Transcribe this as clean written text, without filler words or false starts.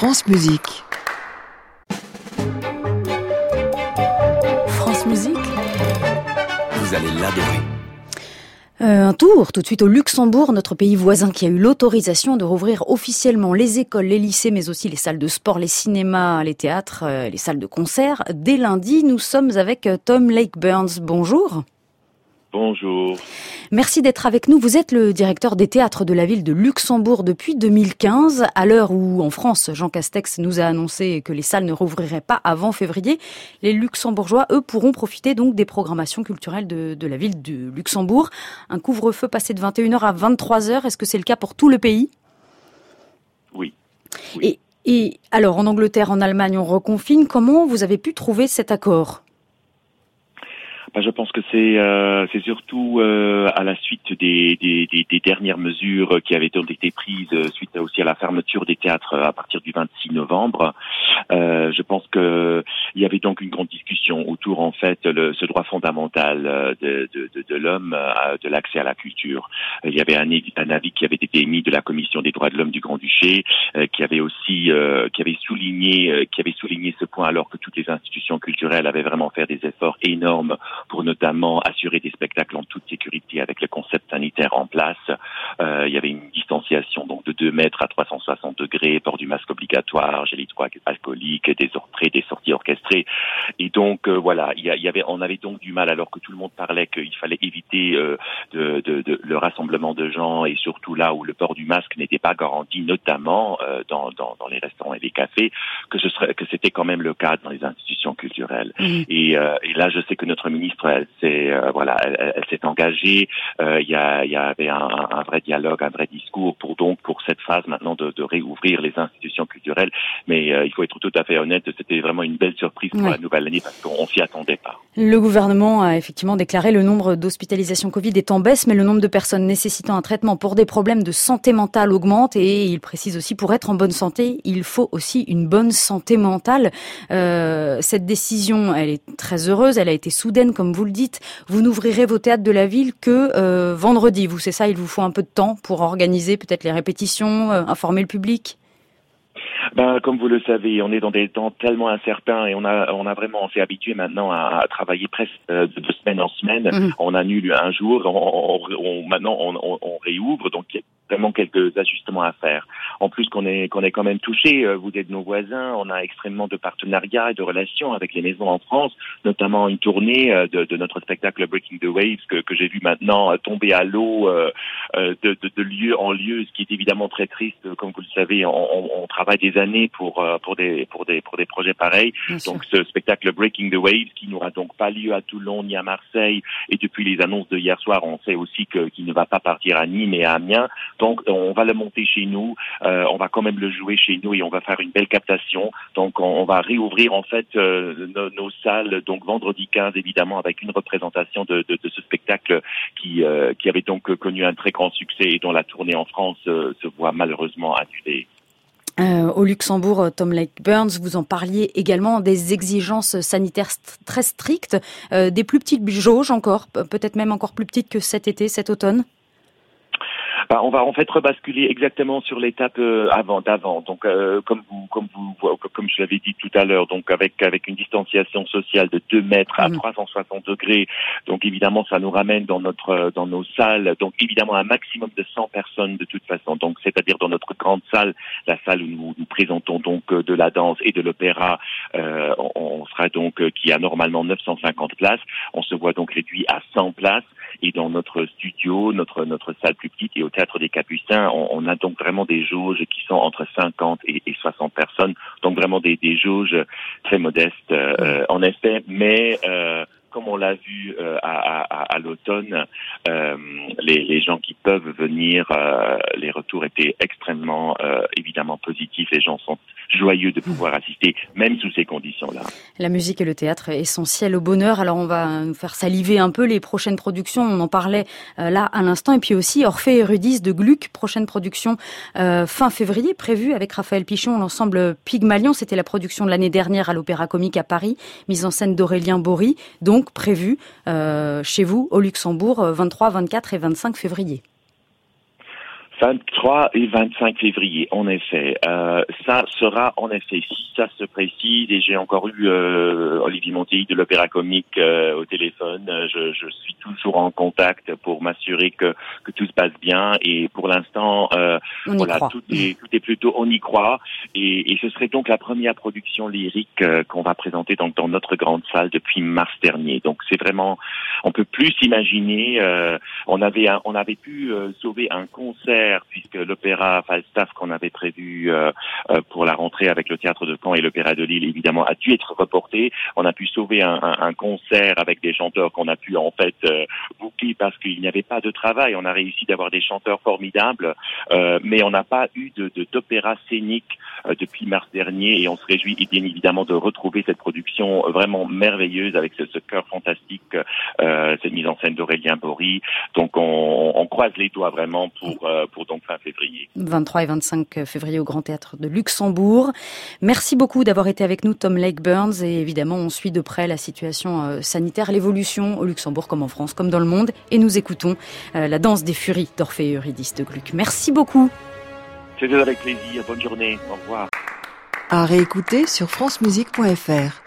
France Musique. France Musique, vous allez l'adorer. Un tour tout de suite au Luxembourg, notre pays voisin qui a eu l'autorisation de rouvrir officiellement les écoles, les lycées, mais aussi les salles de sport, les cinémas, les théâtres, les salles de concert. Dès lundi, nous sommes avec Tom Lake-Burns. Bonjour. Bonjour. Merci d'être avec nous. Vous êtes le directeur des théâtres de la ville de Luxembourg depuis 2015. À l'heure où, en France, Jean Castex nous a annoncé que les salles ne rouvriraient pas avant février, les Luxembourgeois, eux, pourront profiter donc des programmations culturelles de la ville de Luxembourg. Un couvre-feu passé de 21h à 23h, est-ce que c'est le cas pour tout le pays ? Oui. Et alors, en Angleterre, en Allemagne, on reconfine. Comment vous avez pu trouver cet accord ? Je pense que c'est surtout à la suite des dernières mesures qui avaient été prises suite aussi à la fermeture des théâtres à partir du 26 novembre. Je pense que il y avait donc une grande discussion autour en fait ce droit fondamental de l'homme de l'accès à la culture. Il y avait un avis qui avait été émis de la Commission des droits de l'homme du Grand-Duché qui avait souligné ce point alors que toutes les institutions culturelles avaient vraiment fait des efforts énormes pour notamment assurer des spectacles en toute sécurité avec le concept sanitaire en place. Il y avait une distanciation donc de 2 mètres à 360 degrés, port du masque obligatoire, gel hydroalcoolique, des entrées, des sorties orchestrées. Et donc on avait donc du mal alors que tout le monde parlait qu'il fallait éviter le rassemblement de gens et surtout là où le port du masque n'était pas garanti, notamment dans les restaurants et les cafés, que c'était quand même le cas dans les institutions culturelles. Et là, je sais que notre ministre, elle s'est engagée. Il y avait un vrai dialogue, un vrai discours pour cette phase maintenant de réouvrir les institutions culturelles. Mais il faut être tout à fait honnête, c'était vraiment une belle surprise pour la nouvelle année parce qu'on s'y attendait pas. Le gouvernement a effectivement déclaré le nombre d'hospitalisations Covid est en baisse, mais le nombre de personnes nécessitant un traitement pour des problèmes de santé mentale augmente et il précise aussi pour être en bonne santé, il faut aussi une bonne santé mentale. Cette décision, elle est très heureuse, elle a été soudaine comme vous le dites. Vous n'ouvrirez vos théâtres de la ville que vendredi. Vous, c'est ça, il vous faut un peu de temps pour organiser peut-être les répétitions, informer le public ? Comme vous le savez, on est dans des temps tellement incertains et on s'est habitué maintenant à travailler presque de semaine en semaine. On annule un jour, maintenant on réouvre, donc il y a vraiment quelques ajustements à faire. En plus qu'on est quand même touché, vous êtes nos voisins, on a extrêmement de partenariats et de relations avec les maisons en France, notamment une tournée de notre spectacle Breaking the Waves que j'ai vu maintenant tomber à l'eau de lieu en lieu, ce qui est évidemment très triste. Comme vous le savez, on travaille des années pour des projets pareils. Donc ce spectacle Breaking the Waves qui n'aura donc pas lieu à Toulon ni à Marseille et depuis les annonces de hier soir, on sait aussi qu'il ne va pas partir à Nîmes et à Amiens. Donc on va le monter chez nous, on va quand même le jouer chez nous et on va faire une belle captation. Donc on va réouvrir en fait nos salles donc vendredi 15 évidemment avec une représentation de ce spectacle qui avait donc connu un très grand succès et dont la tournée en France se voit malheureusement annulée. Au Luxembourg, Tom Lake-Burns, vous en parliez également des exigences sanitaires très strictes, des plus petites jauges encore, peut-être même encore plus petites que cet automne. On va en fait rebasculer exactement sur l'étape d'avant. Donc comme je l'avais dit tout à l'heure, donc avec une distanciation sociale de 2 mètres à 360 degrés. Donc évidemment ça nous ramène dans nos salles. Donc évidemment un maximum de 100 personnes de toute façon. Donc c'est-à-dire dans notre grande salle, la salle où nous présentons donc de la danse et de l'opéra, on sera donc qui a normalement 950 places. On se voit donc réduit à 100 places. Et dans notre studio, notre salle plus petite et au Théâtre des Capucins, on a donc vraiment des jauges qui sont entre 50 et 60 personnes. Donc vraiment des jauges très modestes, en effet. Mais comme on l'a vu à l'automne, les gens qui peuvent venir, les retours étaient extrêmement évidemment positifs. Les gens sont joyeux de pouvoir assister, même sous ces conditions-là. La musique et le théâtre essentiel au bonheur. Alors on va nous faire saliver un peu les prochaines productions. On en parlait là à l'instant. Et puis aussi Orphée et Eurydice de Gluck, prochaine production fin février, prévue avec Raphaël Pichon, l'ensemble Pygmalion. C'était la production de l'année dernière à l'Opéra Comique à Paris, mise en scène d'Aurélien Bory. Donc prévue chez vous au Luxembourg 23, 24 et 25 février. 23 et 25 février, en effet. Ça sera, en effet, si ça se précise, et j'ai encore eu Olivier Montilly de l'Opéra Comique au téléphone. Je suis toujours en contact pour m'assurer que tout se passe bien. Et pour l'instant, voilà, tout est plutôt, on y croit. Et ce serait donc la première production lyrique qu'on va présenter dans notre grande salle depuis mars dernier. Donc c'est vraiment, on peut plus s'imaginer. On avait pu sauver un concert puisque l'opéra Falstaff qu'on avait prévu pour la rentrée avec le théâtre de Caen et l'opéra de Lille évidemment a dû être reporté. On a pu sauver un concert avec des chanteurs qu'on a pu en fait booker parce qu'il n'y avait pas de travail. On a réussi d'avoir des chanteurs formidables, mais on n'a pas eu d'opéra scénique depuis mars dernier et on se réjouit bien évidemment de retrouver cette production vraiment merveilleuse avec ce chœur fantastique, cette mise en scène d'Aurélien Bory. Donc on croise les doigts vraiment pour donc fin février. 23 et 25 février au Grand Théâtre de Luxembourg. Merci beaucoup d'avoir été avec nous, Tom Lake-Burns, et évidemment on suit de près la situation sanitaire, l'évolution au Luxembourg comme en France, comme dans le monde, et nous écoutons la danse des furies d'Orphée et Eurydice de Gluck. Merci beaucoup. C'était avec plaisir. Bonne journée. Au revoir. À réécouter sur francemusique.fr.